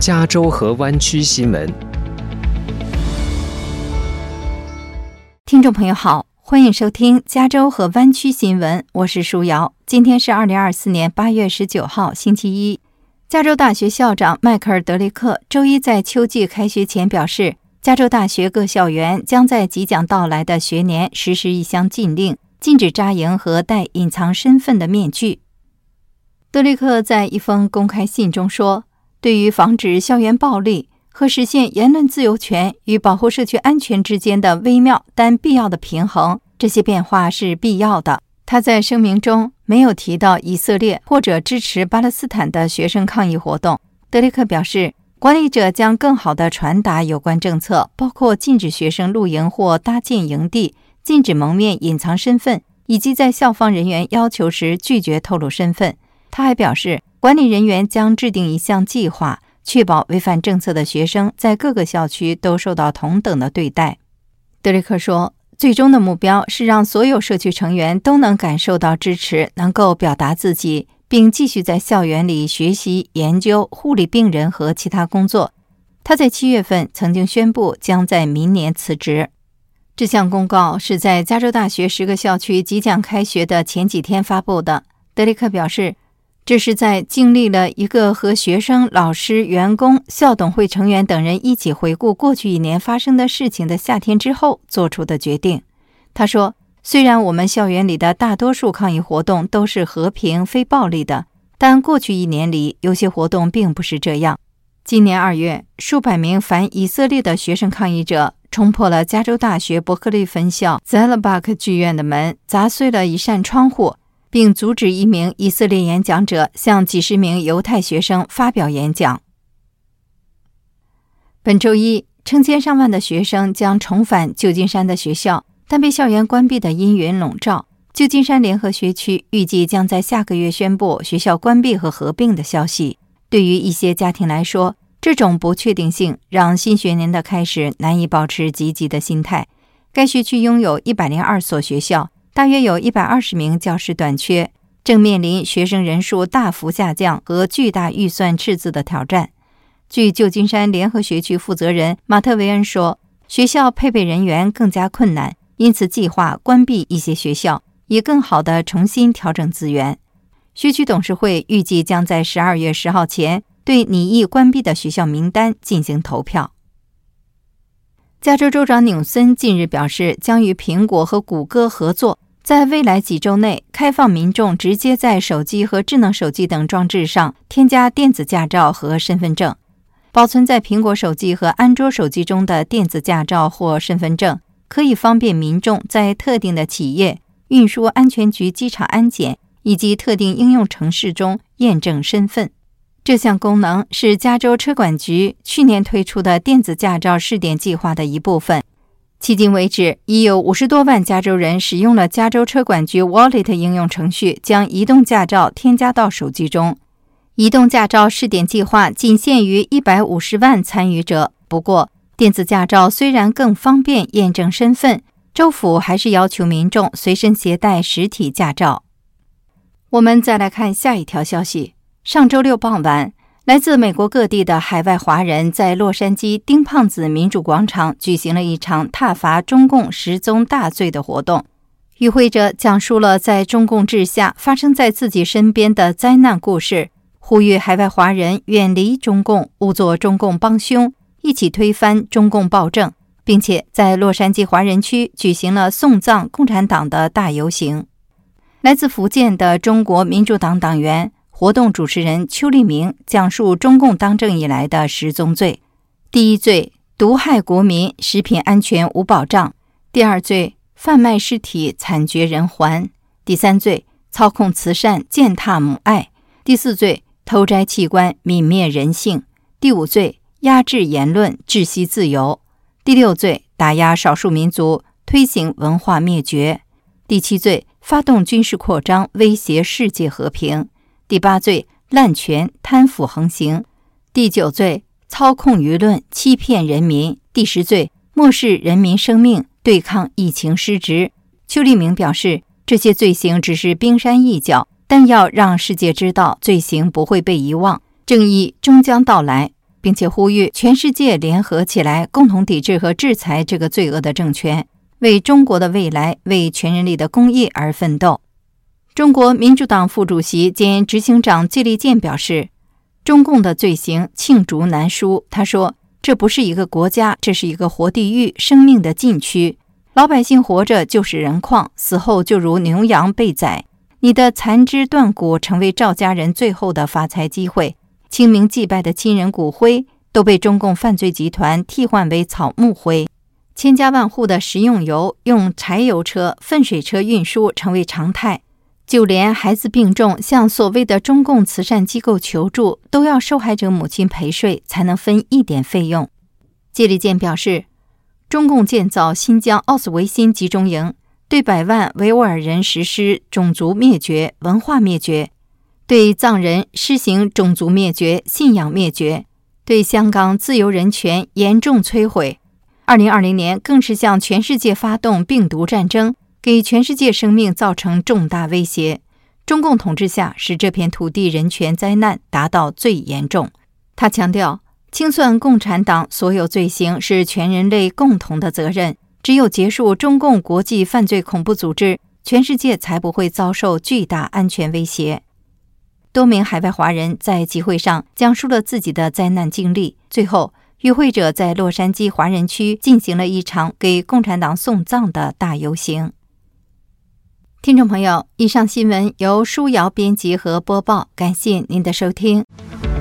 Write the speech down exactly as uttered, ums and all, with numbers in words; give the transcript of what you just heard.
加州和湾区新闻。 听众朋友好，欢迎收听加州和湾区新闻，我是舒瑶。今天是二零二四年八月十九号，星期一。加州大学校长迈克尔·德雷克周一在秋季开学前表示，加州大学各校园将在即将到来的学年实施一项禁令，禁止扎营和戴隐藏身份的面具。德雷克在一封公开信中说，对于防止校园暴力和实现言论自由权与保护社区安全之间的微妙但必要的平衡，这些变化是必要的。他在声明中没有提到以色列或者支持巴勒斯坦的学生抗议活动。德雷克表示，管理者将更好地传达有关政策，包括禁止学生露营或搭建营地，禁止蒙面隐藏身份，以及在校方人员要求时拒绝透露身份。他还表示，管理人员将制定一项计划，确保违反政策的学生在各个校区都受到同等的对待。德雷克说，最终的目标是让所有社区成员都能感受到支持，能够表达自己，并继续在校园里学习、研究、护理病人和其他工作。他在七月份曾经宣布将在明年辞职。这项公告是在加州大学十个校区即将开学的前几天发布的。德雷克表示，这是在经历了一个和学生、老师、员工、校董会成员等人一起回顾过去一年发生的事情的夏天之后做出的决定。他说，虽然我们校园里的大多数抗议活动都是和平、非暴力的，但过去一年里有些活动并不是这样。今年二月，数百名反以色列的学生抗议者冲破了加州大学伯克利分校 Zellbach 剧院的门，砸碎了一扇窗户，并阻止一名以色列演讲者向几十名犹太学生发表演讲。本周一，成千上万的学生将重返旧金山的学校，但被校园关闭的阴云笼罩。旧金山联合学区预计将在下个月宣布学校关闭和合并的消息。对于一些家庭来说，这种不确定性让新学年的开始难以保持积极的心态。该学区拥有一百零二所学校，大约有一百二十名教师短缺，正面临学生人数大幅下降和巨大预算赤字的挑战。据旧金山联合学区负责人马特维恩说，学校配备人员更加困难，因此计划关闭一些学校，以更好地重新调整资源。学区董事会预计将在十二月十号前对拟议关闭的学校名单进行投票。加州州长纽森近日表示，将与苹果和谷歌合作，在未来几周内开放民众直接在手机和智能手机等装置上添加电子驾照和身份证。保存在苹果手机和安卓手机中的电子驾照或身份证可以方便民众在特定的企业、运输安全局机场安检以及特定应用程式中验证身份。这项功能是加州车管局去年推出的电子驾照试点计划的一部分。迄今为止，已有五十多万加州人使用了加州车管局 Wallet 应用程序，将移动驾照添加到手机中。移动驾照试点计划仅限于一百五十万参与者。不过，电子驾照虽然更方便验证身份，州府还是要求民众随身携带实体驾照。我们再来看下一条消息。上周六傍晚，来自美国各地的海外华人在洛杉矶丁胖子民主广场举行了一场挞伐中共十宗大罪的活动。与会者讲述了在中共治下发生在自己身边的灾难故事，呼吁海外华人远离中共，勿做中共帮凶，一起推翻中共暴政，并且在洛杉矶华人区举行了送葬共产党的大游行。来自福建的中国民主党党员活动主持人邱立明讲述中共当政以来的十宗罪。第一罪，毒害国民，食品安全无保障；第二罪，贩卖尸体，惨绝人寰；第三罪，操控慈善，践踏母爱；第四罪，偷摘器官，泯灭人性；第五罪，压制言论，窒息自由；第六罪，打压少数民族，推行文化灭绝；第七罪，发动军事扩张，威胁世界和平；第八罪，滥权贪腐横行；第九罪，操控舆论，欺骗人民；第十罪，漠视人民生命，对抗疫情失职。邱立明表示，这些罪行只是冰山一角，但要让世界知道罪行不会被遗忘，正义终将到来。 并且呼吁全世界联合起来，共同抵制和制裁这个罪恶的政权，为中国的未来、为全人类的公益而奋斗。中国民主党副主席兼执行长季立健表示，中共的罪行罄竹难书。他说，这不是一个国家，这是一个活地狱，生命的禁区。老百姓活着就是人矿，死后就如牛羊被宰。你的残肢断骨成为赵家人最后的发财机会，清明祭拜的亲人骨灰都被中共犯罪集团替换为草木灰。千家万户的食用油用柴油车、粪水车运输成为常态，就连孩子病重向所谓的中共慈善机构求助，都要受害者母亲陪睡才能分一点费用。季立健表示，中共建造新疆奥斯维辛集中营，对百万维吾尔人实施种族灭绝、文化灭绝，对藏人施行种族灭绝、信仰灭绝，对香港自由人权严重摧毁。二零二零年更是向全世界发动病毒战争，给全世界生命造成重大威胁。中共统治下，使这片土地人权灾难达到最严重。他强调，清算共产党所有罪行是全人类共同的责任，只有结束中共国际犯罪恐怖组织，全世界才不会遭受巨大安全威胁。多名海外华人在集会上讲述了自己的灾难经历，最后与会者在洛杉矶华人区进行了一场给共产党送葬的大游行。听众朋友，以上新闻由舒瑶编辑和播报，感谢您的收听。